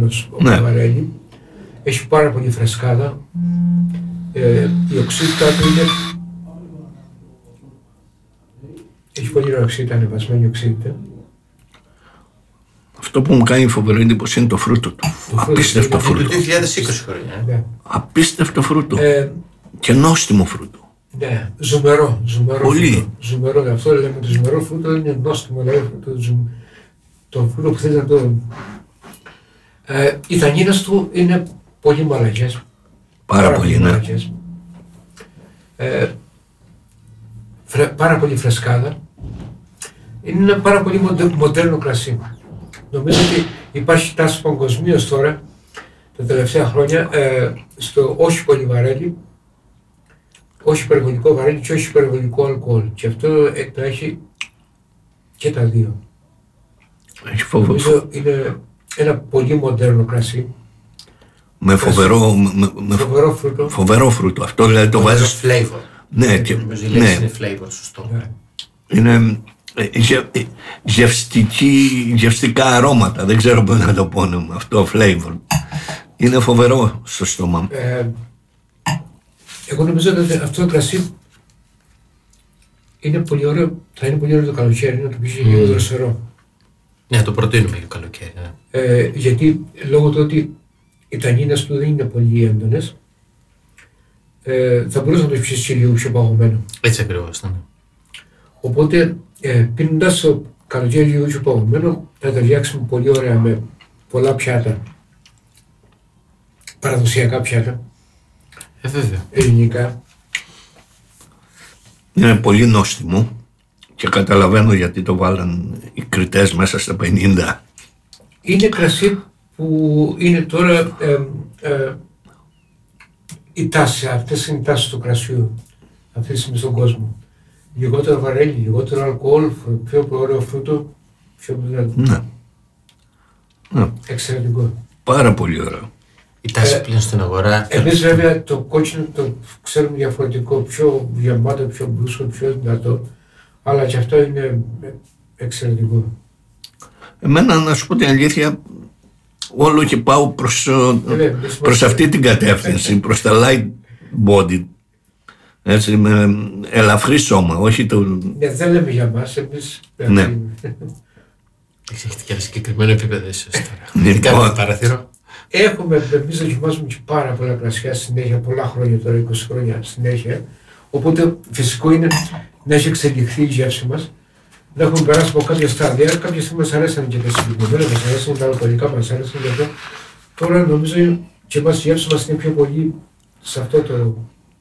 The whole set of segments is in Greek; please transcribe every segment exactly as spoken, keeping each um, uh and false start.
έντονος ο Ναι. Βαρέλη. Έχει πάρα πολύ φρεσκάδα. Ε, η οξύτητα του είναι... Έχει πολύ ωραία οξύτητα, ανεβασμένη οξύτητα. Αυτό που μου κάνει φοβερή εντύπωση είναι το φρούτο του. φρούτο, Απίστευτο είναι Το φρούτο. δύο χιλιάδες είκοσι χρόνια. Ναι. Απίστευτο φρούτο. Ε, Και νόστιμο φρούτο. ναι, ζουμερό. ζουμερό Πολύ. Φρούτο. Ζουμερό, γι' αυτό λέμε το ζουμερό φρούτο είναι νόστιμο. Δηλαδή το, ζουμ, το φρούτο που θέλει να το... Ε, οι τανίνες του είναι πολύ μαλακές. Πάρα πολύ, ναι. μαλακές. Ε, φρε, πάρα πολύ φρεσκάδα. Είναι ένα πάρα πολύ μοντε, μοντέρνο κρασί. Νομίζω ότι υπάρχει τάση παγκοσμίως τώρα, τα τελευταία χρόνια, ε, στο όχι πολύ βαρέλι, όχι υπερβολικό βαρέλι και όχι υπερβολικό αλκοόλ. Και αυτό ε, το έχει και τα δύο. Έχει φοβ... Νομίζω είναι ένα πολύ μοντέρνο κρασί. με φοβερό, με, με Φοβερό φρούτο. φοβερό φρούτο. Αυτό δηλαδή το βάζεις. Flavor. Ναι, και, Νομίζω η ναι, λέξη είναι flavor, σωστό. Ναι. είναι ε, γε, ε, γευστική, γευστικά αρώματα. Δεν ξέρω πώς να το πω με αυτό, flavor. Είναι φοβερό στο στόμα. Ε, εγώ νομίζω ότι αυτό το κρασί είναι πολύ ωραίο, θα είναι πολύ ωραίο το καλοκαίρι, να το πεις λίγο δροσερό. Ναι, το προτείνουμε για καλοκαίρι. Ναι. Ε, γιατί λόγω του ότι οι τανίνες του δεν είναι πολύ έντονες, ε, θα μπορούσε να το πιεις και λίγο πιο παγωμένο. Έτσι ακριβώς. Ναι. Οπότε ε, πίνοντας το καλοκαίρι λίγο πιο παγωμένο, θα ταιριάξουμε πολύ ωραία με πολλά πιάτα, παραδοσιακά πιάτα, Ε, βέβαια. ελληνικά. Είναι πολύ νόστιμο και καταλαβαίνω γιατί το βάλαν οι κριτές μέσα στα πενήντα. Είναι κρασί που είναι τώρα ε, ε, η τάση, αυτές είναι οι τάσεις του κρασιού αυτή τη στιγμή στον κόσμο. Λιγότερο βαρέλι, λιγότερο αλκοόλ, πιο ωραίο φρούτο, πιο Ναι. Ναι. εξαιρετικό. Πάρα πολύ ωραίο. Η τάση Ε, πλέον στην αγορά. Εμείς βέβαια το κόκκινο το ξέρουμε διαφορετικό, πιο γεμάτο, πιο μπρούσκο, πιο δυνατό, αλλά και αυτό είναι εξαιρετικό. Εμένα, να σου πω την αλήθεια, όλο και πάω προς, Ε, προς αυτή την κατεύθυνση, προς τα light body. Έτσι, με ελαφρύ σώμα, όχι το... Ναι, δεν λέμε για μας, εμείς... Ναι. Έχετε και ένα συγκεκριμένο επίπεδο εσείς τώρα. Λοιπόν. Τι κάνετε παραθύρο. Έχουμε, εμείς δοκιμάζουμε και πάρα πολλά κρασιά συνέχεια, πολλά χρόνια τώρα, είκοσι χρόνια συνέχεια. Οπότε φυσικό είναι να έχει εξελιχθεί η γεύση μας, να έχουμε περάσει από κάποια στάδια. Κάποια στιγμή μας αρέσαν και τα συγκεκριμένα, μας αρέσαν τα αλκοολικά, μας αρέσαν και αυτό. Τώρα νομίζω και εμάς η γεύση μας είναι πιο πολύ σε αυτό το...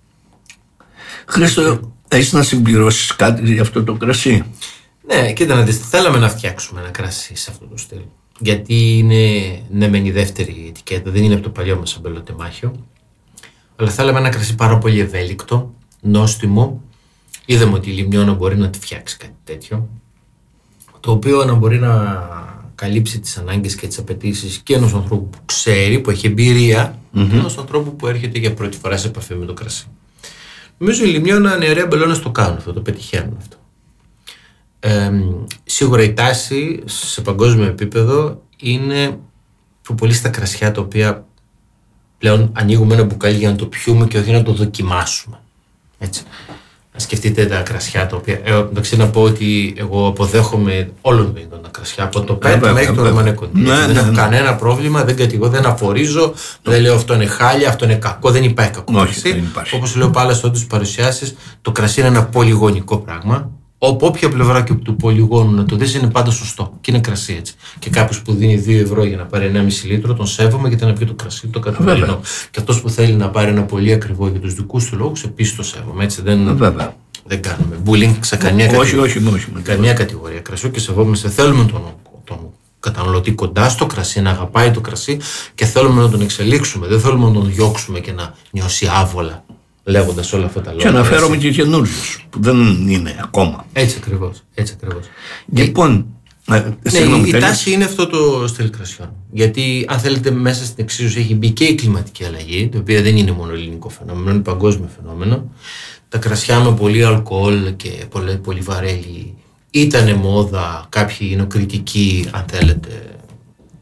Χρήστο, έχεις να συμπληρώσεις κάτι για αυτό το κρασί? Ναι, κοίτα να δεις, θέλαμε να φτιάξουμε ένα κρασί σε αυτό το στυλ. Γιατί είναι, ναι, μεν η δεύτερη ετικέτα, δεν είναι από το παλιό μας αμπελοτεμάχιο. Αλλά θέλαμε ένα κρασί πάρα πολύ ευέλικτο, νόστιμο. Είδαμε ότι η Λιμνιώνα μπορεί να τη φτιάξει κάτι τέτοιο. Το οποίο να μπορεί να καλύψει τις ανάγκες και τις απαιτήσεις και ενός ανθρώπου που ξέρει, που έχει εμπειρία, mm-hmm. και ενός ανθρώπου που έρχεται για πρώτη φορά σε επαφή με το κρασί. Νομίζω η Λιμνιώνα, νεαροί αμπελώνες το κάνουν αυτό, το πετυχαίνουν αυτό. Ε, σίγουρα η τάση σε παγκόσμιο επίπεδο είναι πιο πολύ στα κρασιά τα οποία πλέον ανοίγουμε ένα μπουκάλι για να το πιούμε και όχι να το δοκιμάσουμε. Έτσι. Να σκεφτείτε τα κρασιά τα οποία. Ε, εντάξει, να πω ότι εγώ αποδέχομαι όλων των είδων τα κρασιά. Από το πέτ μέχρι το Ρωμανέ Κοντή. Ναι, δεν ναι, έχω ναι. κανένα πρόβλημα, δεν κατηγορώ, δεν αφορίζω, δεν λέω αυτό είναι χάλια, αυτό είναι κακό, δεν υπάρχει κακό κρασί. Όπως λέω πάλι σε όλες τις παρουσιάσεις, το κρασί είναι ένα πολυγωνικό πράγμα. Από όποια πλευρά και του πολυγόνου να το δεις είναι πάντα σωστό. Και είναι κρασί έτσι. Και κάποιος που δίνει δύο ευρώ για να πάρει ένα κόμμα πέντε λίτρο, τον σέβομαι γιατί να πιει το κρασί το καθημερινό. Και αυτός που θέλει να πάρει ένα πολύ ακριβό για τους δικούς του λόγους, επίσης το σέβομαι. Έτσι δεν, δεν κάνουμε bullying σε καμία όχι, κατηγορία. όχι, όχι, όχι, καμία κατηγορία κρασιού και σεβόμαστε. Θέλουμε τον, τον καταναλωτή κοντά στο κρασί, να αγαπάει το κρασί και θέλουμε να τον εξελίξουμε. Δεν θέλουμε να τον διώξουμε και να νιώσει άβολα. Λέγοντας όλα αυτά τα λόγια. Και αναφέρομαι και καινούριους που δεν είναι ακόμα. Έτσι ακριβώς. Έτσι ακριβώς. Λοιπόν, ναι, συγγνώμη, η τέλος. τάση είναι αυτό το στυλ κρασιών. Γιατί αν θέλετε μέσα στην εξίσωση έχει μπει και η κλιματική αλλαγή, το οποίο δεν είναι μόνο ελληνικό φαινόμενο, είναι παγκόσμιο φαινόμενο. Τα κρασιά με πολύ αλκοόλ και πολύ, πολύ βαρέλι ήταν μόδα, κάποιοι είναι κριτικοί αν θέλετε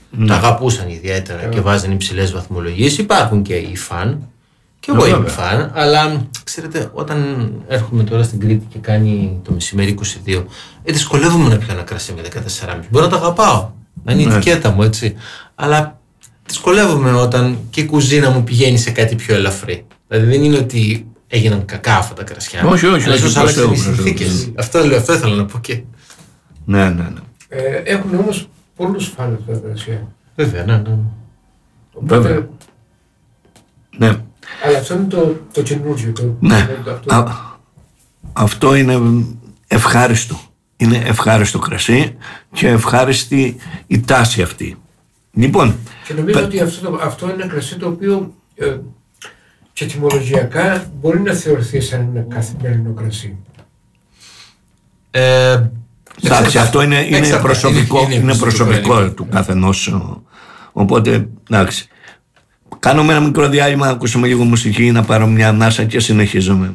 mm. τα αγαπούσαν ιδιαίτερα mm. και βάζαν υψηλές βαθμολογίες. Υπάρχουν και οι φαν. Και εγώ είμαι φαν, αλλά ξέρετε, όταν έρχομαι τώρα στην Κρήτη και κάνει το μεσημέρι είκοσι δύο, ε, δυσκολεύομαι να πιω ένα κρασί με δεκατέσσερα κόμμα πέντε. Μπορώ να το αγαπάω, να είναι η ετικέτα μου, έτσι. Αλλά δυσκολεύομαι όταν και η κουζίνα μου πηγαίνει σε κάτι πιο ελαφρύ. Δηλαδή δεν είναι ότι έγιναν κακά αυτά τα κρασιά. Όχι, όχι, αλλά ίσως άλλαξαν οι συνθήκες. Αυτό λέω, αυτό ήθελα να πω και. Ναι, ναι, ναι. Ε, έχουν όμως πολλούς φαν αυτά τα κρασιά. Βέβαια, ναι, ναι. Βέβαια. Ναι. Αλλά αυτό είναι το, το καινούργιο. Το, ναι. το, αυτό. Α, αυτό είναι ευχάριστο. Είναι ευχάριστο κρασί και ευχάριστη η τάση αυτή. Λοιπόν, και νομίζω πα... ότι αυτό, αυτό είναι ένα κρασί το οποίο ε, και τιμολογιακά μπορεί να θεωρηθεί σαν ένα καθημερινό κρασί. Ε, εντάξει, αυτό είναι, είναι εξαρτά, προσωπικό, είναι, είναι προσωπικό, προσωπικό του καθενός. Οπότε, εντάξει. Κάνουμε ένα μικρό διάλειμμα, ακούσουμε λίγο μουσική, να πάρω μια ανάσα και συνεχίζουμε.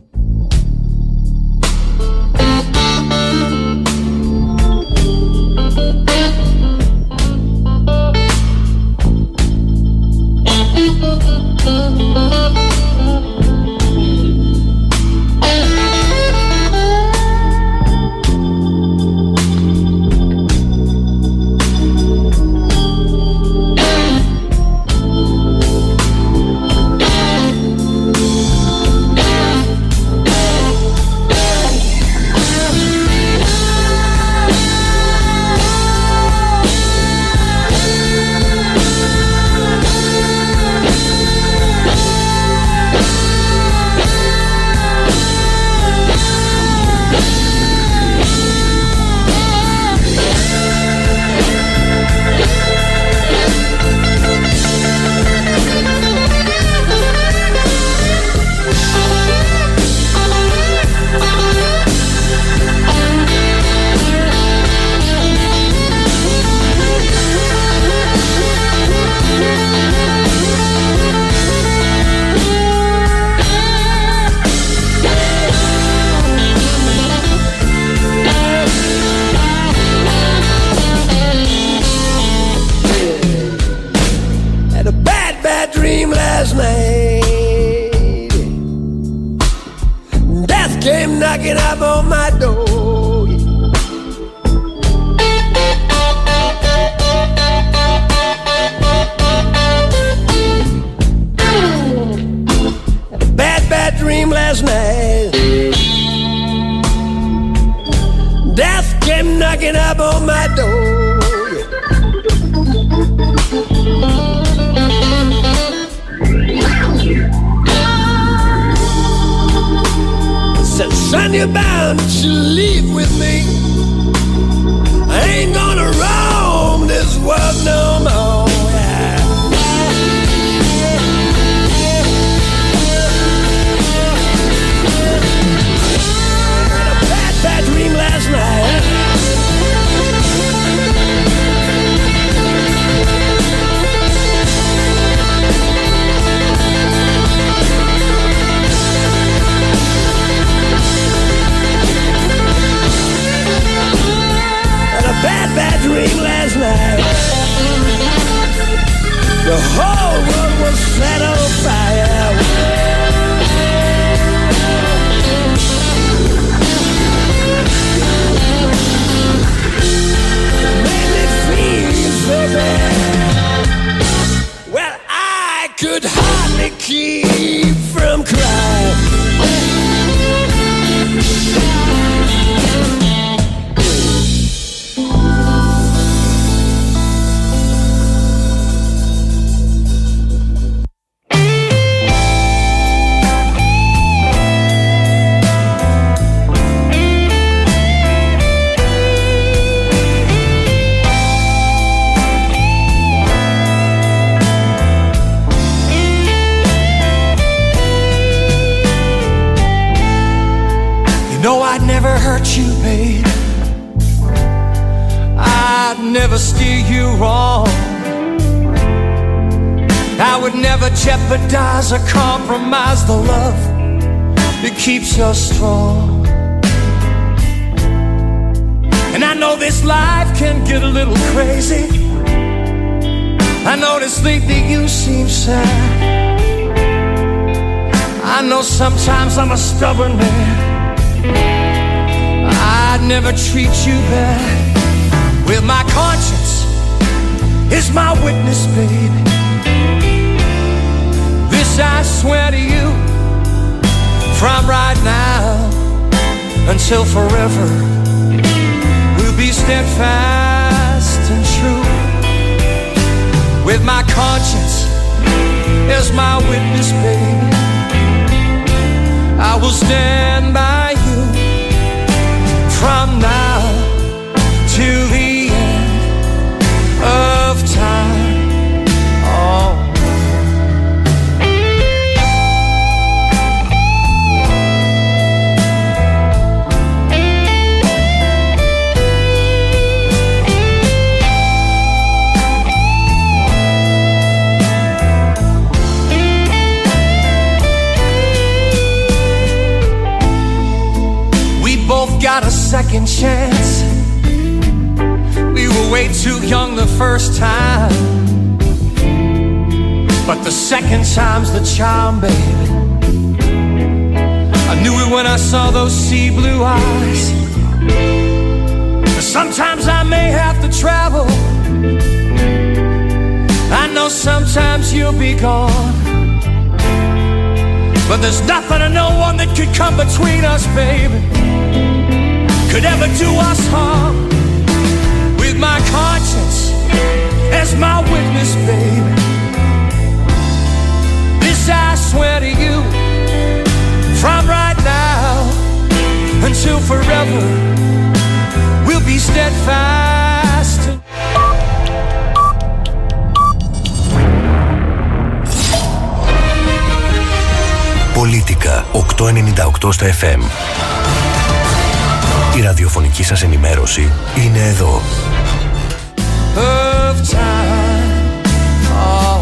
Jeopardize or compromise the love that keeps you strong. And I know this life can get a little crazy, I notice lately you seem sad. I know sometimes I'm a stubborn man. I'd never treat you bad. With my conscience is my witness, baby. This I swear to you, from right now until forever, we'll be steadfast and true. With my conscience as my witness, baby, I will stand by you from now till the end of time. Oh. Got a second chance. We were way too young the first time, but the second time's the charm, baby. I knew it when I saw those sea blue eyes. But sometimes I may have to travel. I know sometimes you'll be gone, but there's nothing or no one that could come between us, baby, could ever do us harm. With my conscience as my witness, baby, this I swear to you, from right now until forever, we'll be steadfast. Πολίτικα οκτακόσια ενενήντα οκτώ στα εφ εμ. Η ραδιοφωνική σας ενημέρωση είναι εδώ. Of time. Oh.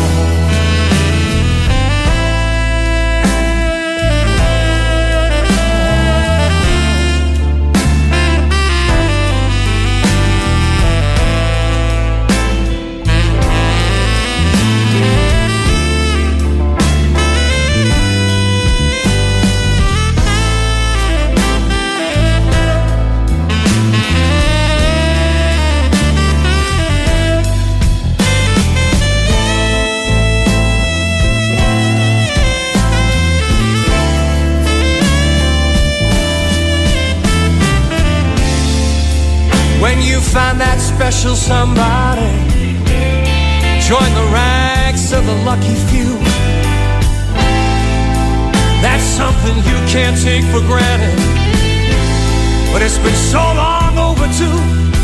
When you find that special somebody, join the ranks of the lucky few. That's something you can't take for granted, but it's been so long overdue.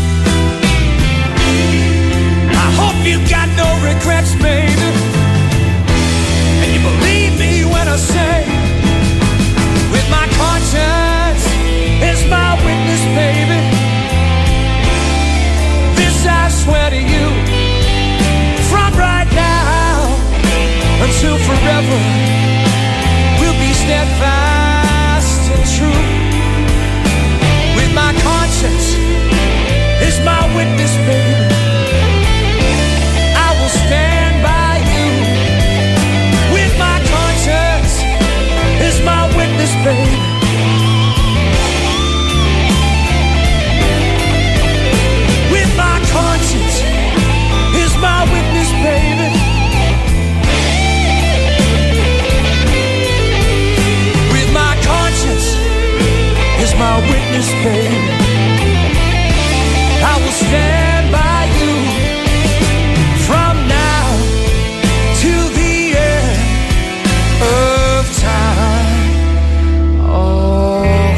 I hope you got no regrets, baby, and you believe me when I say, with my conscience is my witness, baby, I swear to you, from right now until forever, we'll be steadfast and true. With my conscience is my witness, baby, I will stand by you. With my conscience is my witness, baby. Conscience is my witness, baby. With my conscience is my witness, baby. I will stand by you from now to the end of time. Oh.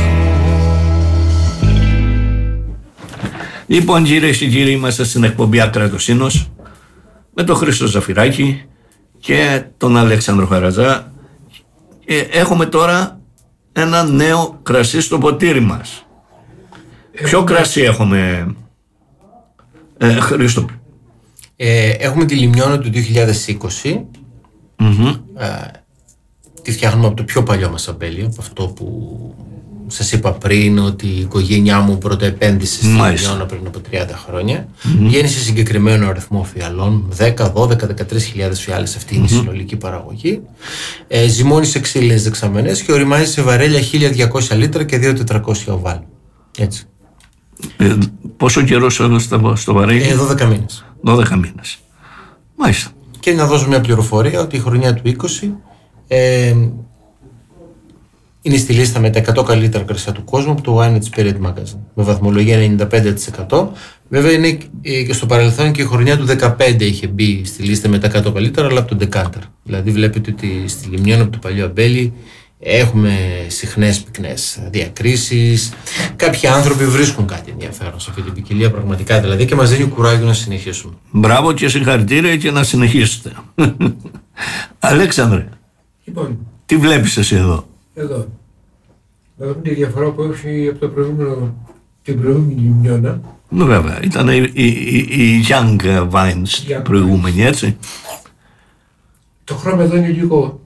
Λοιπόν, κυρίες και κύριοι, είμαστε στην εκπομπή Ακρατοσύνος με τον Χρήστο Ζαφυράκη και τον Αλέξανδρο Χαρατζά. Και έχουμε τώρα ένα νέο κρασί στο ποτήρι μας. Έχουμε... Ποιο κρασί έχουμε, ε, Χρήστο? Ε, έχουμε τη Λιμιώνο του δύο χιλιάδες είκοσι. Mm-hmm. Ε, τη φτιάχνουμε από το πιο παλιό μας αμπέλιο, από αυτό που Σας είπα πριν ότι η οικογένειά μου πρώτα επένδυσε στη Λιμιώνα πριν από τριάντα χρόνια. Mm-hmm. Γέννησε συγκεκριμένο αριθμό φιαλών, δέκα, δώδεκα, δεκατρείς χιλιάδες φιάλες, αυτή είναι mm-hmm. η συνολική παραγωγή. Ε, ζυμώνησε ξύλινες δεξαμενές και οριμάζει σε βαρέλια χίλια διακόσια λίτρα και δύο χιλιάδες τετρακόσια οβάλ. Έτσι. Ε, πόσο καιρό στο, στο βαρέλι? Ε, δώδεκα μήνες. δώδεκα μήνες. Μάλιστα. Και να δώσω μια πληροφορία ότι η χρονιά του είκοσι ε, είναι στη λίστα με τα εκατό καλύτερα κρασιά του κόσμου από το Wine Spirit Magazine με βαθμολογία ενενήντα πέντε τοις εκατό. Βέβαια είναι και στο παρελθόν και η χρονιά του δεκαπέντε είχε μπει στη λίστα με τα εκατό καλύτερα, αλλά από τον Decanter. Δηλαδή βλέπετε ότι στη Λιμιώνα από το παλιό αμπέλι έχουμε συχνές πυκνές διακρίσεις. Κάποιοι άνθρωποι βρίσκουν κάτι ενδιαφέρον σε αυτή την ποικιλία πραγματικά, δηλαδή, και μας δίνει κουράγιο να συνεχίσουμε. Μπράβο και συγχαρητήρια και να συνεχίσετε. Αλέξανδρε, λοιπόν, τι βλέπεις εσύ εδώ? Εδώ. Να δούμε τη διαφορά που έχει από το προηγούμενο, την προηγούμενη Λιμιώνα. Ναι, βέβαια. Ήταν οι, οι, οι Young Vines προηγούμενοι, έτσι. Το χρώμα εδώ είναι λίγο.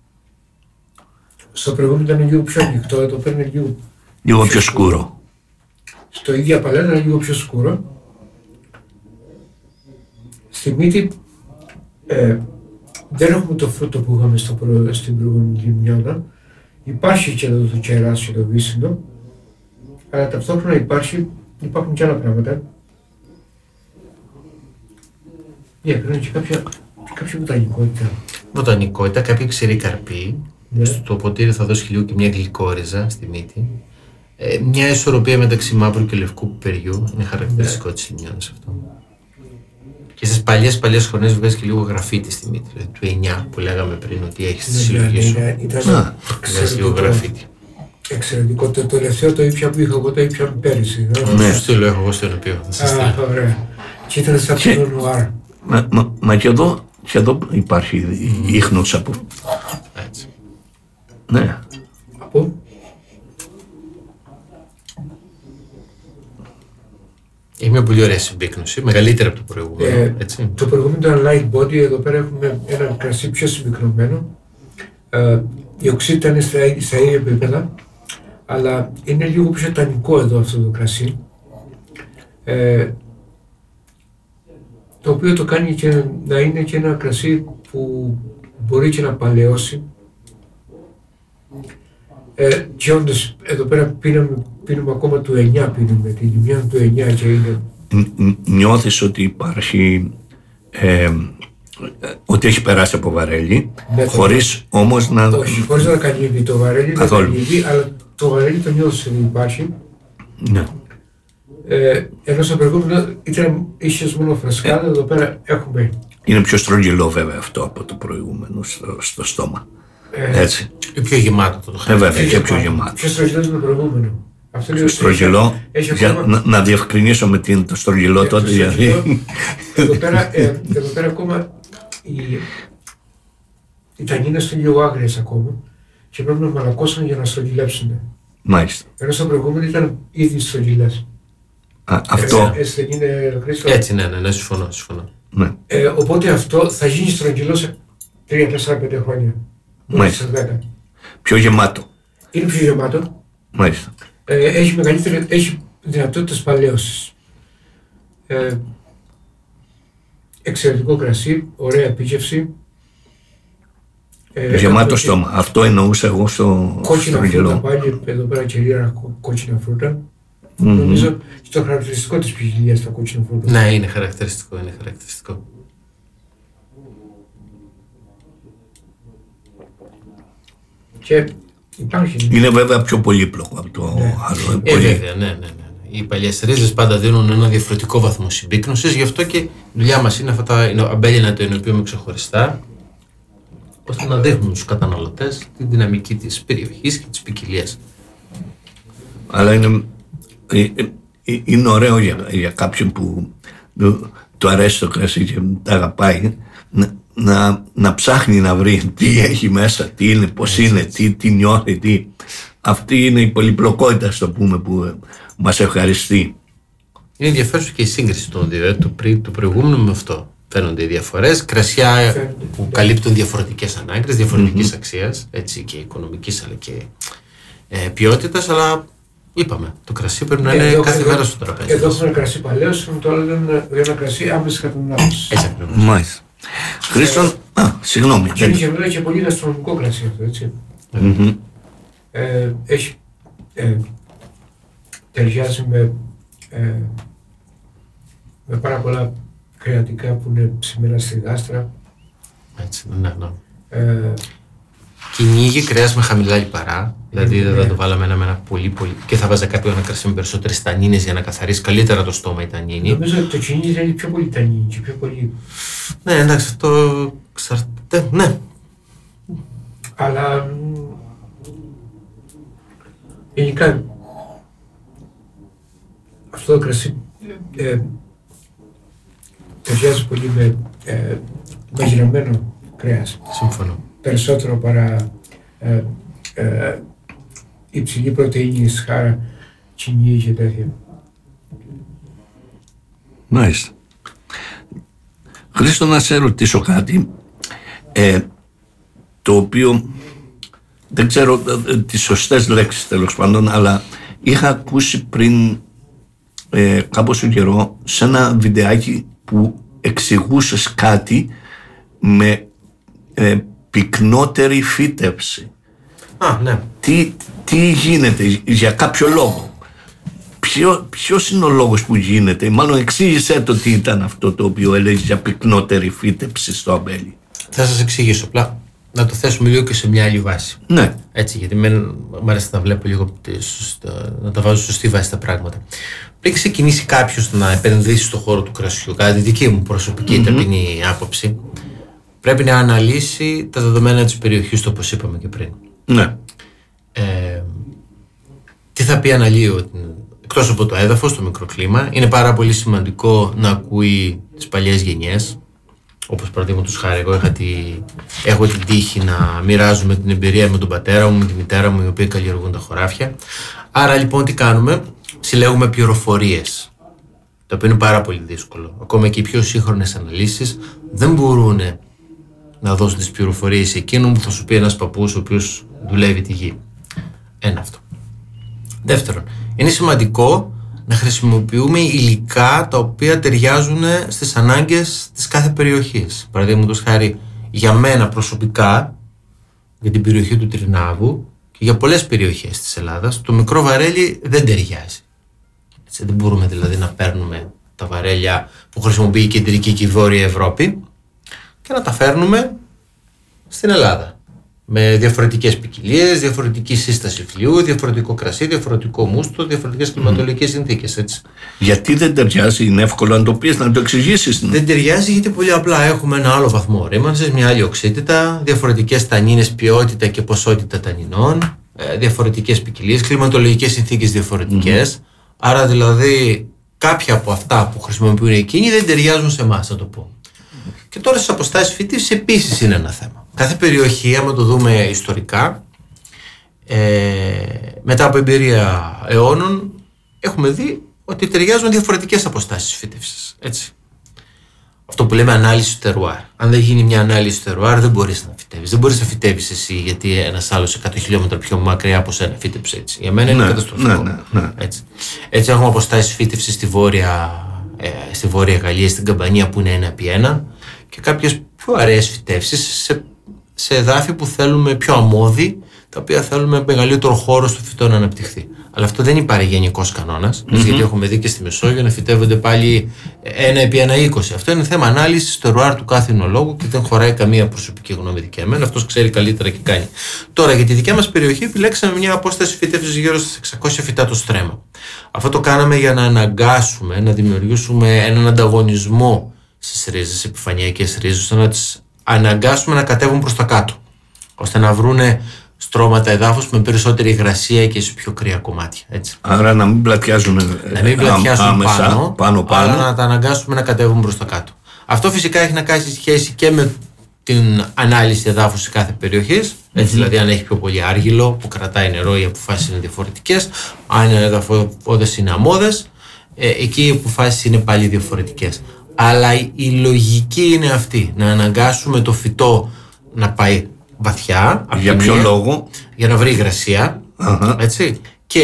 Στο προηγούμενο ήταν λίγο πιο ανοιχτό, εδώ παίρνει λίγο. Λίγο πιο σκούρο. Στο ίδιο παλέτα είναι λίγο πιο σκούρο. Στη μύτη ε, δεν έχουμε το φρούτο που είχαμε στο προ, στην προηγούμενη Λιμιώνα. Υπάρχει και εδώ το κεράσι, το βύσσινο, αλλά ταυτόχρονα υπάρχει, υπάρχουν και άλλα πράγματα. Διακρίνω και κάποια, κάποια βοτανικότητα. Βοτανικότητα, κάποια ξηρή καρπή. Ναι. Στο ποτήρι θα δώσει λίγο και μια γλυκόριζα στη μύτη. Ε, μια ισορροπία μεταξύ μαύρου και λευκού πιπεριού. Είναι χαρακτηριστικό ναι. της Λιμιώνας αυτό. Και στις παλιές παλιές χρονιές βγάζει και λίγο γραφίτι στη μύτη. Δηλαδή του εννιά που λέγαμε πριν ότι έχει στη συλλογή σου. Ήταν λίγο γραφίτι. Εξαιρετικό. Το τελευταίο το ήπια που είχα εγώ το ήπια πέρυσι. Ναι, σου το έχω εγώ στο ενωπείο. Α, ωραία. Και ήταν σαν το νουάρ. Μα και εδώ, και εδώ υπάρχει ίχνος από. Έτσι. Ναι. Από. Έχει μια πολύ ωραία συμπίκνωση, μεγαλύτερη από το προηγούμενο. Ε, έτσι. Το προηγούμενο ήταν light body, εδώ πέρα έχουμε ένα κρασί πιο συμπυκνωμένο. Ε, η οξύ ήταν στα, στα ίδια επίπεδα, αλλά είναι λίγο πιο τανικό εδώ αυτό το κρασί. Ε, το οποίο το κάνει και να είναι και ένα κρασί που μπορεί και να παλαιώσει. Ε, και όντως εδώ πέρα πίνουμε, πίνουμε ακόμα του εννιά, πίνουμε τη Λιμιώνα του εννιά και είναι. Νιώθεις ότι υπάρχει, ε, ότι έχει περάσει από βαρέλι, ναι, χωρίς το... όμως να... Όχι, χωρίς να καλύβει το βαρέλι, να καλύβει, αλλά το βαρέλι το νιώθεις ότι υπάρχει. Ναι. Ε, ενώ στο προηγούμενο ήταν ίσως μόνο φρεσκάδα, ε, εδώ πέρα έχουμε. Είναι πιο στρογγυλό βέβαια αυτό από το προηγούμενο στο, στο στόμα. Ε, Έτσι. Και πιο γεμάτο το χέρι. Ε, βέβαια, και πιο γεμάτο. Πιο στρογγυλό είναι το προηγούμενο. Αυτό πιο στρογγυλό. Έχει, για, ακόμα... να, να διευκρινίσω με την, το στρογγυλό τότε. Γιατί... εδώ, πέρα, ε, εδώ πέρα ακόμα οι, οι τανίνες είναι λίγο άγριες ακόμα και πρέπει να μαλακώσουν για να στρογγυλέψουν. Μάλιστα. Ενώ στο προηγούμενο ήταν ήδη στρογγυλές. Α, αυτό. Έτσι, έτσι, είναι, έτσι ναι, ναι, ναι, συμφωνώ. συμφωνώ. Ναι. Ε, οπότε αυτό θα γίνει στρογγυλό σε τρία τέσσερα πέντε χρόνια. Μάλιστα. Πιο γεμάτο. Είναι πιο γεμάτο. Μάλιστα. Ε, έχει μεγαλύτερη, έχει δυνατότητες παλαίωσης. Ε, εξαιρετικό κρασί, ωραία επίγευση. Ε, γεμάτο στόμα. Και... Αυτό εννοούσα εγώ στο κόκκινα στρογγυλό. Φρούτα πάλι, εδώ πέρα κυρία κόκκινα φρούτα. Mm-hmm. Νομίζω το χαρακτηριστικό της ποικιλίας τα κόκκινα φρούτα. Ναι, είναι χαρακτηριστικό, είναι χαρακτηριστικό. Και υπάρχει. Είναι βέβαια πιο πολύπλοκο από το ναι. άλλο. Ε, βέβαια, ναι, ναι, ναι. Οι παλιές ρίζες πάντα δίνουν ένα διαφορετικό βαθμό συμπίκνωσης, γι' αυτό και η δουλειά μας είναι αυτά τα αμπέλια να το ενοποιούμε ξεχωριστά, ώστε να δείχνουν στους καταναλωτές τη δυναμική της περιοχής και της ποικιλίας. Αλλά είναι, είναι ωραίο για, για κάποιον που του αρέσει το κρασί και τα αγαπάει, να, να, να ψάχνει να βρει τι έχει μέσα, τι είναι, πώς έτσι, είναι, έτσι. Τι, τι νιώθει, τι. Αυτή είναι η πολυπλοκότητα, στο πούμε, που μας ευχαριστεί. Είναι ενδιαφέρουσα και η σύγκριση των δύο, το, το προηγούμενο με αυτό. Φαίνονται οι διαφορές, κρασιά που καλύπτουν διαφορετικές ανάγκες, διαφορετικής mm-hmm. αξίας, έτσι, και οικονομικής αλλά και ε, ποιότητας, αλλά Είπαμε, το κρασί πρέπει να Ε, είναι εδώ- κάθε εδώ- μέρα στο τραπέζι. Εδώ έχουμε ένα κρασί παλαιός, το άλλο είναι ένα κρασί άμεσα κατά την άποψη. Έτσι ακριβώς. Μάλιστα. Χρήστον, α, συγγνώμη. Και είναι και βέβαια και πολύ γαστρονομικό κρασί αυτό, έτσι. Μμμ. Ε, έχει, ε, ταιριάζει με, ε, με πάρα πολλά κρεατικά που είναι ψημένα στη γάστρα. Έτσι, ναι, ναι. Ε, Κυνήγι κρέας με χαμηλά λιπαρά. Δηλαδή Ναι. δεν θα το βάλαμε ένα με ένα πολύ πολύ. Και θα βάζα κάποιο ένα κρασί με περισσότερες τανίνες για να καθαρίσει καλύτερα το στόμα η τανίνη. νομίζω ότι το κυνήγι θέλει πιο πολύ τανίνη και πιο πολύ. Ναι, εντάξει, αυτό εξαρτάται. Ναι, Αλλά μ, γενικά αυτό το κρασί ε, ταιριάζει πολύ με, ε, με γραμμένο κρέας. συμφωνώ. Περισσότερο παρά ε, ε, υψηλή πρωτεΐνη, σχάρα, κυνήγι και τέτοια. Μάλιστα. Χρήστο, να σε ρωτήσω κάτι, ε, το οποίο δεν ξέρω ε, τις σωστές λέξεις τέλος πάντων, αλλά είχα ακούσει πριν ε, κάπως καιρό σε ένα βιντεάκι που εξηγούσες κάτι με ε, πυκνότερη φύτευση. Α, ναι. Τι, τι γίνεται, για κάποιο λόγο. Ποιο, ποιος είναι ο λόγος που γίνεται, μάλλον εξήγησέ το τι ήταν αυτό το οποίο έλεγε για πυκνότερη φύτευση στο αμπέλι. Θα σας εξηγήσω απλά. Να το θέσουμε λίγο και σε μια άλλη βάση. Ναι. Έτσι, γιατί μεν, μου αρέσει να βλέπω λίγο τη σωστά- να τα βάζω σωστή βάση τα πράγματα. Πριν ξεκινήσει κάποιο να επενδύσει στον χώρο του κρασιού, κατά τη δική μου προσωπική mm-hmm. ταπεινή άποψη, πρέπει να αναλύσει τα δεδομένα της περιοχής του, όπως είπαμε και πριν. Ναι. Ε, τι θα πει αναλύω, εκτός από το έδαφος, το μικροκλίμα, είναι πάρα πολύ σημαντικό να ακούει τις παλιές γενιές. Όπως παραδείγματος χάρη, εγώ είχα τη, έχω την τύχη να μοιράζομαι την εμπειρία με τον πατέρα μου, με τη μητέρα μου, οι οποίοι καλλιεργούν τα χωράφια. Άρα λοιπόν τι κάνουμε, συλλέγουμε πληροφορίες, το οποίο είναι πάρα πολύ δύσκολο. Ακόμα και οι πιο σύγχρονες αναλύσεις δεν μπορούν να δώσουν τις πληροφορίες εκείνων που θα σου πει ένας παππούς ο οποίος δουλεύει τη γη. Ένα αυτό. Δεύτερον, είναι σημαντικό να χρησιμοποιούμε υλικά τα οποία ταιριάζουν στις ανάγκες της κάθε περιοχής. Παραδείγματος χάρη, για μένα προσωπικά, για την περιοχή του Τρινάβου και για πολλές περιοχές της Ελλάδας, το μικρό βαρέλι δεν ταιριάζει. Έτσι, δεν μπορούμε δηλαδή να παίρνουμε τα βαρέλια που χρησιμοποιεί η κεντρική και η βόρεια Ευρώπη και να τα φέρνουμε στην Ελλάδα. Με διαφορετικές ποικιλίες, διαφορετική σύσταση φλοιού, διαφορετικό κρασί, διαφορετικό μούστο, διαφορετικές κλιματολογικές συνθήκες. Έτσι. Γιατί δεν ταιριάζει, είναι εύκολο να το πεις, να το εξηγήσεις. Δεν ταιριάζει γιατί πολύ απλά έχουμε ένα άλλο βαθμό ρήμανσης, μια άλλη οξύτητα, διαφορετικές τανίνες, ποιότητα και ποσότητα τανινών, διαφορετικές ποικιλίες, κλιματολογικές συνθήκες διαφορετικές. Mm. Άρα δηλαδή κάποια από αυτά που χρησιμοποιούν εκείνοι δεν ταιριάζουν σε εμάς, να το πω. Mm. Και τώρα στις αποστάσεις φύτευσης επίσης είναι ένα θέμα. Κάθε περιοχή, άμα το δούμε ιστορικά, ε, μετά από εμπειρία αιώνων, έχουμε δει ότι ταιριάζουν διαφορετικές αποστάσεις φύτευσης. Έτσι. Αυτό που λέμε ανάλυση του τερουάρ. Αν δεν γίνει μια ανάλυση του τερουάρ, δεν μπορείς να φυτεύεις. Δεν μπορείς να φυτεύεις εσύ, γιατί ένας άλλος εκατό χιλιόμετρα πιο μακριά από σένα φύτεψε έτσι. Για μένα είναι ναι, καταστροφικό. Ναι, ναι, ναι. Έτσι. Έτσι έχουμε αποστάσεις φύτευσης στη βόρεια, ε, στη βόρεια Γαλλία, στην Καμπανία που είναι ένα επί ένα και κάποιες πιο αραιές φυτεύσεις σε σε εδάφη που θέλουμε πιο αμμώδη, τα οποία θέλουμε μεγαλύτερο χώρο στο φυτό να αναπτυχθεί. Αλλά αυτό δεν υπάρχει γενικός κανόνας, mm-hmm. γιατί έχουμε δει και στη Μεσόγειο να φυτεύονται πάλι ένα επί ένα είκοσι. Αυτό είναι θέμα ανάλυσης του τερουάρ του κάθε εινολόγου και δεν χωράει καμία προσωπική γνώμη δικιά εμένα. Αυτός ξέρει καλύτερα και κάνει. Τώρα για τη δικιά μας περιοχή επιλέξαμε μια απόσταση φυτεύσης γύρω στα εξακόσια φυτά το στρέμμα. Αυτό το κάναμε για να αναγκάσουμε, να δημιουργήσουμε έναν ανταγωνισμό στις ρίζες, επιφανειακές ρίζες, ώστε να τις αναγκάσουμε να κατέβουν προς τα κάτω, ώστε να βρούνε στρώματα εδάφους με περισσότερη υγρασία και σε πιο κρύα κομμάτια. Έτσι. Άρα να μην πλατιάζουν, να μην πλατιάζουν άμεσα, πάνω, πάνω, πάνω, αλλά να τα αναγκάσουμε να κατέβουν προς τα κάτω. Αυτό φυσικά έχει να κάνει σχέση και με την ανάλυση εδάφους σε κάθε περιοχή. Έτσι, mm-hmm. δηλαδή, αν έχει πιο πολύ άργυλο που κρατάει νερό, οι αποφάσεις είναι διαφορετικές. Αν είναι εδαφώδες είναι αμμώδες, ε, εκεί οι αποφάσεις είναι πάλι διαφορετικές. Αλλά η λογική είναι αυτή, να αναγκάσουμε το φυτό να πάει βαθιά. Για ποιο μία, λόγο? Για να βρει υγρασία, uh-huh. έτσι, και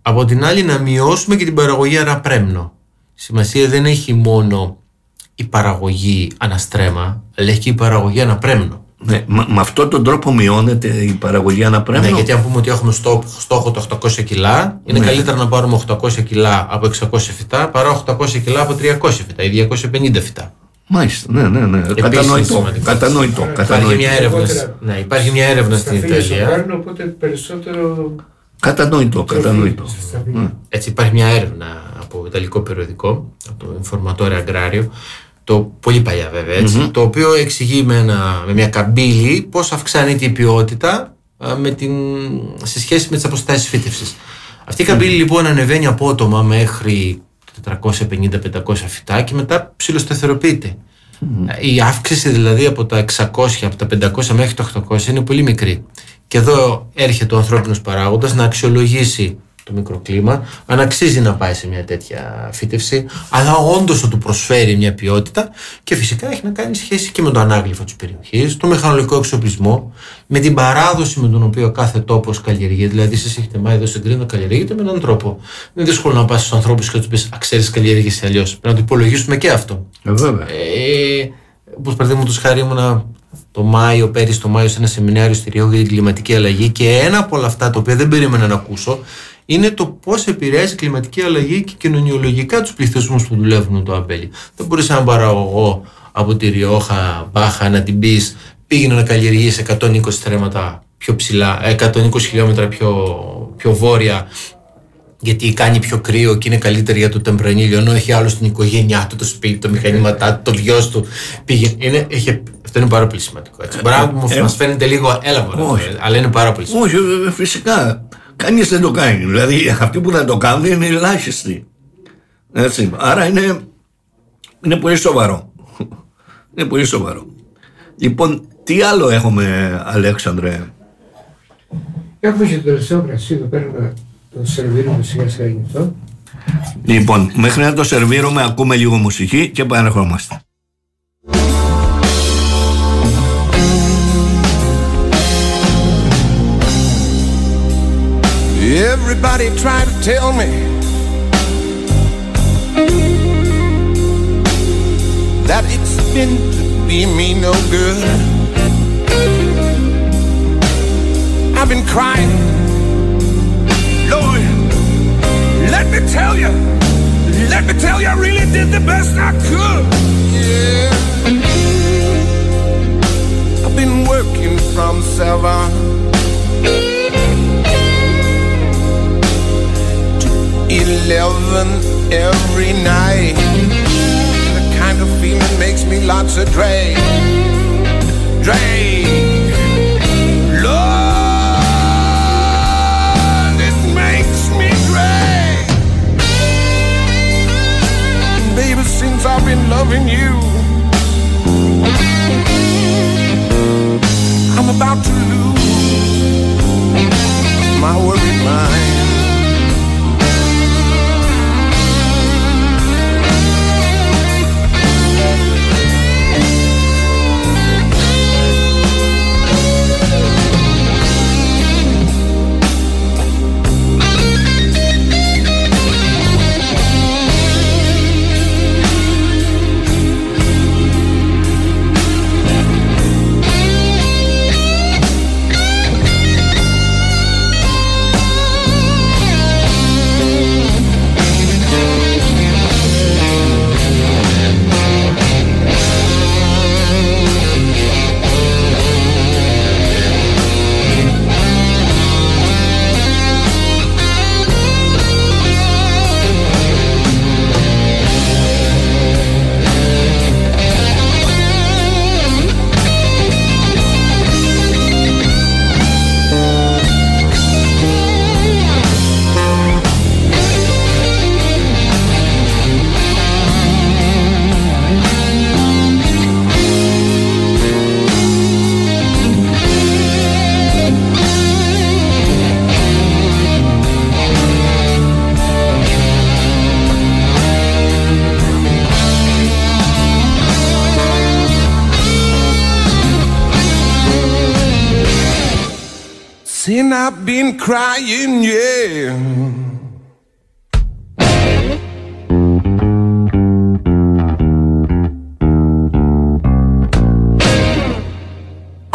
Από την άλλη να μειώσουμε και την παραγωγή αναπρέμνο. Σημασία δεν έχει μόνο η παραγωγή αναστρέμα, αλλά έχει και η παραγωγή αναπρέμνο. Ναι, με αυτόν τον τρόπο μειώνεται η παραγωγή αναπρέμνο. Ναι, γιατί αν πούμε ότι έχουμε στόχο, στόχο τα οκτακόσια κιλά, είναι ναι. καλύτερα να πάρουμε οκτακόσια κιλά από εξακόσια φυτά παρά οκτακόσια κιλά από τριακόσια φυτά ή διακόσια πενήντα φυτά. Μάλιστα, ναι, ναι, ναι. Κατανοητό. Κατανοητό. Υπάρχει μια έρευνα, ναι, υπάρχει μια έρευνα στην Ιταλία. Οπότε περισσότερο. Κατανοητό, κατανοητό. Έτσι, υπάρχει μια έρευνα από ιταλικό περιοδικό, από το Informatore Agrario, το πολύ παλιά βέβαια, έτσι, mm-hmm. το οποίο εξηγεί με, ένα, με μια καμπύλη πώς αυξάνεται η ποιότητα με την, σε σχέση με τις αποστάσεις φύτευσης. Αυτή η καμπύλη mm-hmm. λοιπόν ανεβαίνει απότομα μέχρι τετρακόσια πενήντα με πεντακόσια φυτά και μετά ψιλοσταθεροποιείται. Mm-hmm. Η αύξηση δηλαδή από τα εξακόσια, από τα πεντακόσια μέχρι τα οκτακόσια είναι πολύ μικρή. Και εδώ έρχεται ο ανθρώπινος παράγοντας να αξιολογήσει το μικροκλίμα, αν αξίζει να πάει σε μια τέτοια φύτευση, αλλά όντως θα του προσφέρει μια ποιότητα και φυσικά έχει να κάνει σχέση και με το ανάγλυφο της περιοχής, το μηχανολογικό εξοπλισμό, με την παράδοση με τον οποίο κάθε τόπος καλλιεργεί. Δηλαδή, εσείς έχετε μάθει εδώ στην Κρήτη να καλλιεργείτε με έναν τρόπο. Είναι δύσκολο να πας στους ανθρώπους και να τους πεις «Α, ξέρεις, καλλιεργήσει αλλιώς». Πρέπει να το υπολογίσουμε και αυτό. Ε, βέβαια. Ε, όπως παραδείγματος χάρη ήμουνα το Μάιο, πέρυσι το Μάιο, σε ένα σεμινάριο στη Ριό για την κλιματική αλλαγή και ένα από όλα αυτά τα οποία δεν περίμενα να ακούσω είναι το πώς επηρεάζει η κλιματική αλλαγή και κοινωνιολογικά τους πληθυσμούς που δουλεύουν με το αμπέλι. Δεν μπορείς έναν παραγωγό από τη Ριόχα, Μπάχα, να την πεις πήγαινε να καλλιεργήσει εκατόν είκοσι στρέμματα πιο ψηλά, εκατόν είκοσι χιλιόμετρα πιο, πιο βόρεια, γιατί κάνει πιο κρύο και είναι καλύτερη για το τεμπρανίλιο, ενώ έχει άλλο στην οικογένειά του, το σπίτι, το μηχανήματά του, το βιός του. Πήγε, είναι, έχει, αυτό είναι πάρα πολύ σημαντικό. Έτσι. Μπορεί να μου μας φαίνεται λίγο έλαβο, αλλά είναι πάρα πολύ σημαντικό. Όχι, φυσικά. Κανείς δεν το κάνει. Δηλαδή, αυτοί που δεν το κάνουν είναι ελάχιστοι. Έτσι. Άρα είναι, είναι πολύ σοβαρό. Είναι πολύ σοβαρό. Λοιπόν, τι άλλο έχουμε, Αλέξανδρε? Έχουμε και το τελευταίο κρασί εδώ πέρα να το σερβίρουμε σιγά σιγά γι' αυτό. Λοιπόν, μέχρι να το σερβίρουμε ακούμε λίγο μουσική και επανερχόμαστε. Everybody tried to tell me that it's been to be me no good. I've been crying, Lord, let me tell you, let me tell you I really did the best I could. Yeah, I've been working from seven eleven every night. The kind of feeling makes me lots of drain, drain. Lord, it makes me drain. Baby, since I've been loving you, I'm about to lose my worried mind. And I've been crying, yeah.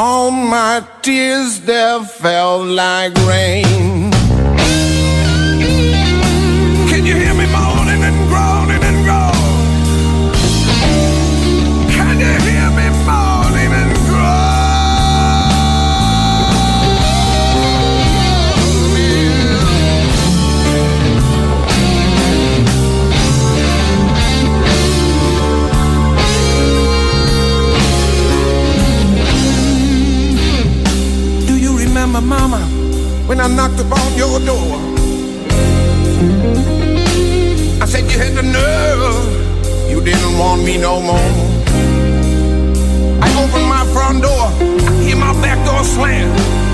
all my tears there fell like rain. Can you hear me moaning and groaning and groaning? Can you hear me moaning and Remember, Mama, when I knocked upon your door? I said you had the nerve, you didn't want me no more. I opened my front door, I hear my back door slam.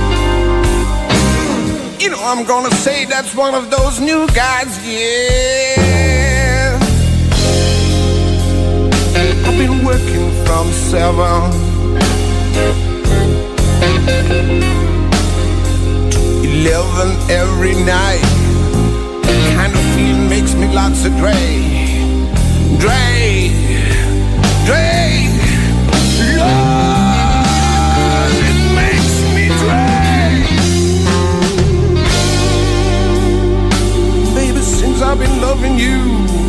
You know I'm gonna say that's one of those new guys, yeah. I've been working from seven eleven every night. Kind of feeling makes me lots of drag, drag, drag. Lord, it makes me drag. Baby, since I've been loving you,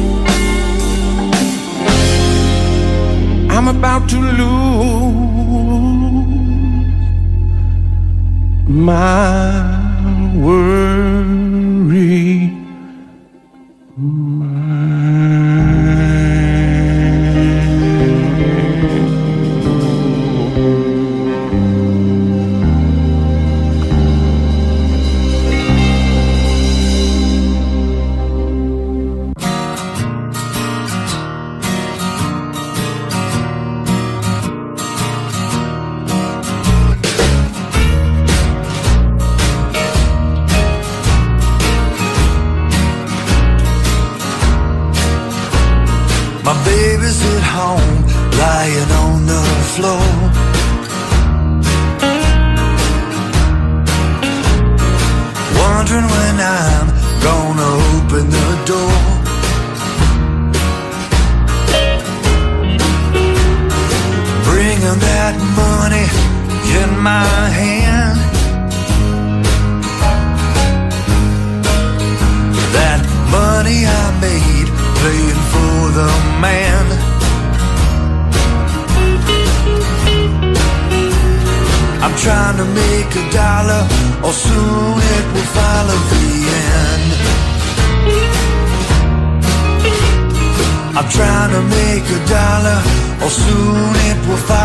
I'm about to lose my worry lying on the floor. Wondering when I'm gonna open the door. Bringing that money in my hand, that money I made playing for the man. I'm trying to make a dollar, or soon it will follow the end. I'm trying to make a dollar, or soon it will follow.